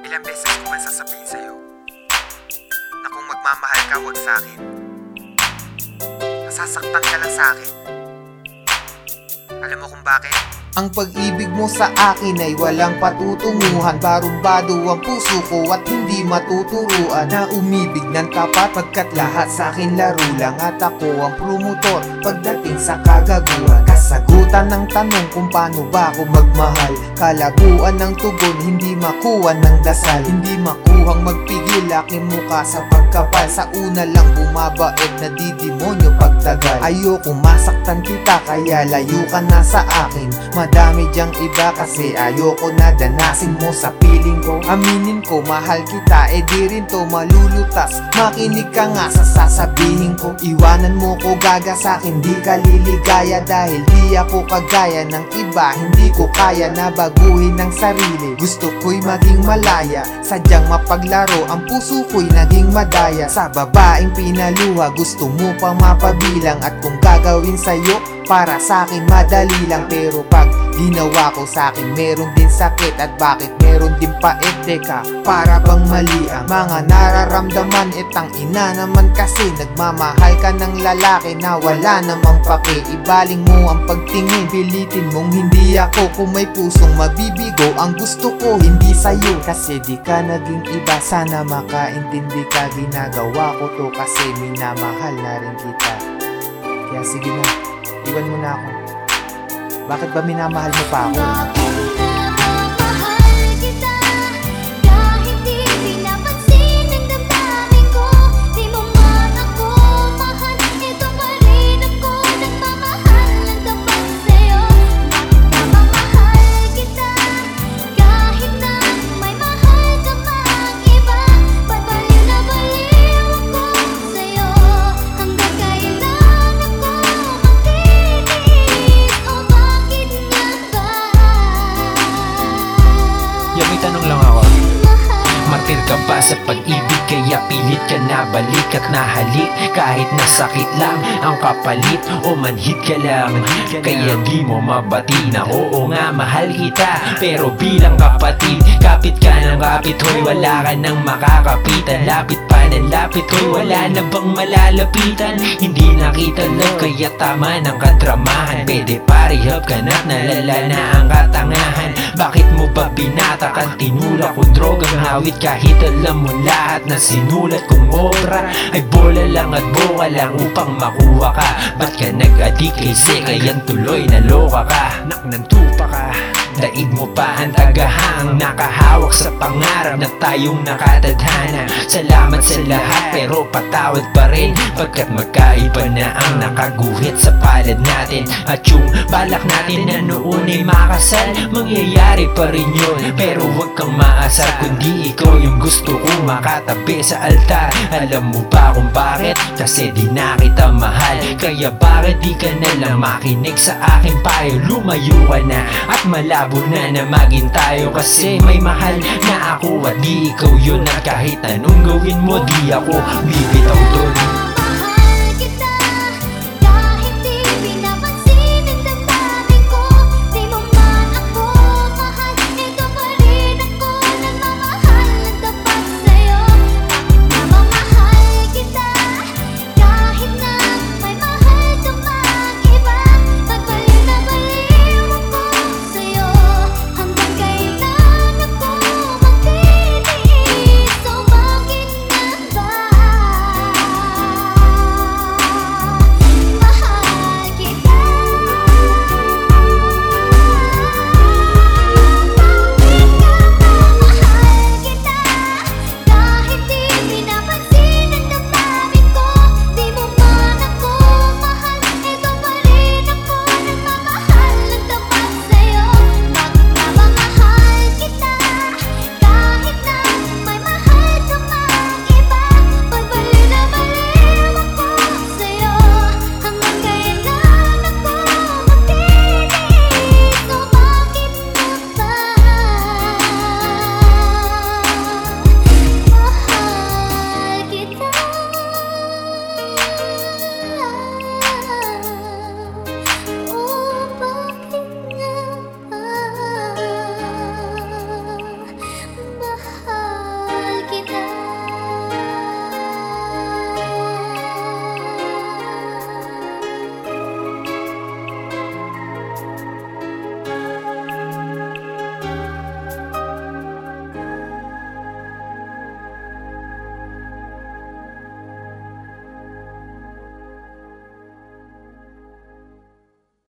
Ilang beses ko man sasabihin sa'yo na kung magmamahal ka, wag sa'kin. Nasasaktan ka lang sa'kin. Alam mo kung bakit? Ang pag-ibig mo sa akin ay walang patutunguhan. Barumbado ang puso ko at hindi matuturuan na umibig ng tapat, pagkat lahat sa akin laro lang. At ako ang promotor pagdating sa kagaguhan. Kasagutan ng tanong kung paano ba ako magmahal. Kalabuan ng tugon, hindi makuha ng dasal. Hindi makuhang magpigil aking muka sa pagkapal. Sa una lang bumabait na didemonyo pagtagal. Ayoko masaktan kita kaya layo ka na sa akin. Madami diyang iba kasi ayoko na danasin mo sa piling ko. Aminin ko mahal kita, di rin to malulutas. Makinig ka nga sa sasabihin ko. Iwanan mo ko gaga sa'kin, di ka liligaya. Dahil di ako kagaya ng iba, hindi ko kaya na baguhin ng sarili. Gusto ko'y maging malaya, sadyang mapaglaro. Ang puso ko'y naging madaya sa babaeng pinaluha. Gusto mo pa mapabilang at kung gagawin sa'yo para sa'kin madali lang. Pero pag ginawa ko sa'kin meron din sakit. At bakit meron din pait? Teka, para bang mali ang mga nararamdaman? Etang ina naman kasi nagmamahal ka ng lalaki na wala namang pake. Ibaling mo ang pagtingin, pilitin mong hindi ako. Kung may pusong mabibigo, ang gusto ko hindi sa'yo. Kasi di ka naging iba, sana makaintindi ka. Ginagawa ko to kasi minamahal na rin kita. Kaya sige na, iwan mo na ako. Bakit ba minamahal mo pa ako? May tanong lang ako. Martir ka ba sa pag-ibig kaya pilit ka na balik at nahalik? Kahit nasakit lang ang kapalit o manhid ka lang, kaya di mo mabati na oo nga mahal kita. Pero bilang kapatid, kapit ka ng kapit, hoy wala ka nang makakapitan. Lapit pa ng lapit, hoy wala na bang malalapitan? Hindi nakita lang kaya tama ng kadramahan. Pwede parihab ka na't nalala na ang katangahan. Bakit mo ba binatakan? Tinula kong drogang hawit kahit alam mo lahat na sinulat kong obra ay bola lang at boka lang upang makuha ka. Ba't ka nag-adik kay Sekayan tuloy naloka ka? Naknantupa ka. Daig mo pa ang tagahang nakahawak sa pangarap na tayong nakatadhana. Salamat sa lahat pero patawad pa rin, pagkat magkaiba na ang nakaguhit sa palad natin. At yung balak natin na noon ay makasal, mangyayari pa rin yun. Pero huwag kang maasar kundi ikaw yung gusto kong makatabi sa altar. Alam mo ba kung bakit? Kasi di na kita mahal. Kaya bakit di ka na lang makinig sa aking payo? Lumayo ka na at malabo na maging tayo. Kasi may mahal na ako at di ikaw yun. At kahit anong gawin mo di ako bibitaw dun.